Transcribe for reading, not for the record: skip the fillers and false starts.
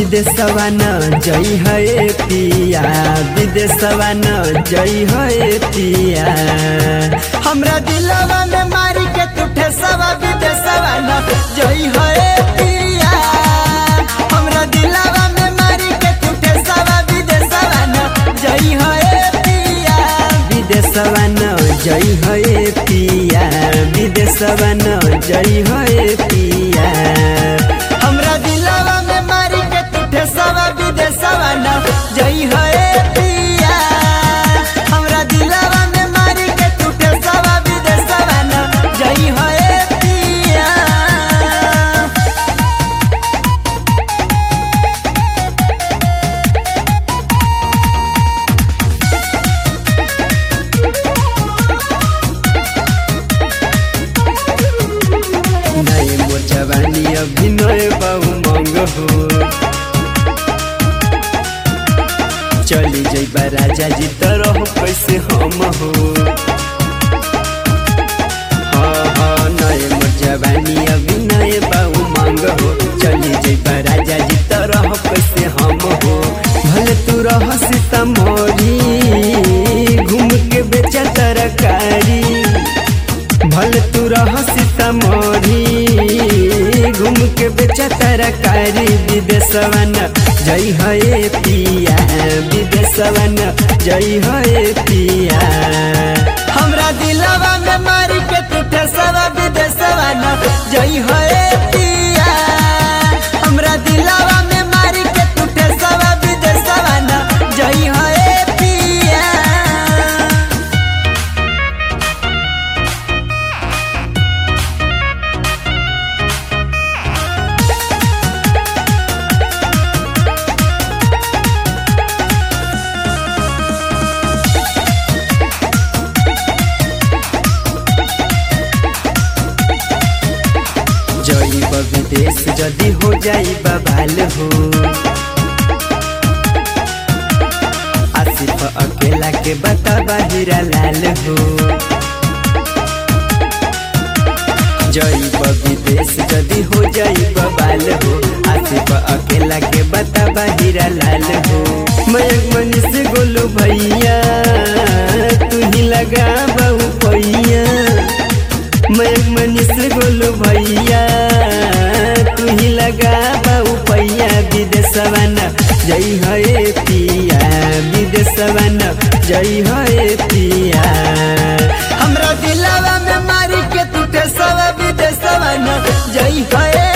विदेशवा न जई है पिया, विदेशवा न जई है पिया। हमरा दिलवा में मारी के तुठे सवा विदेशवा न जई है पिया। हमरा दिलवा में मारी के तुठे सवा विदेशवा न जई है पिया। विदेशवा न जई है पिया, विदेशवा न जई है पिया। हमरा दिलवा में मारी के तुठे सवा विदेशवा न जई है पिया। हमरा दिलवा में मारी के तुठे सवा विदेशवा न जई है पिया। नए मोर जवानी अभिनय बहु मंग हो, चली जइबा राजा जी तरह कैसे हम हो। हाँ नए मोर जवानी अभिनय बहु मंग हो, चली जइबा राजा जी तरह कैसे हम हो। भले तू रह सीतामढ़ी घूम के बेचा तरकारी, भले तू रह सीतामढ़ी घूम के बेचा तरकारी। विदेशवा न जई है पिया, विदेशवा न जई है पिया। हमरा दिलवा में मारी के तुठे सवा विदेशवा न जई है पिया। हमरा दिलवा में मारी के तुठे सवा विदेशवा न जई है पिया। जइब विदेश जदि हो जाई बवाल हो, आसिफ अकेला के बताबा हीरा लाल हो। जइब विदेश जदि हो जाई बवाल हो, आसिफ अकेला के बताबा हीरा लाल हो। मयंक मनीष गोलू भैया तू ही लगा बहु पैया। मयंक मनीष गोलू भैया तू ही लगा बहु पैया। विदेशवा न जई है पिया, विदेशवा न जई है पिया। हमरा दिलवा में मारी के तुठे सवा विदेशवा न जई है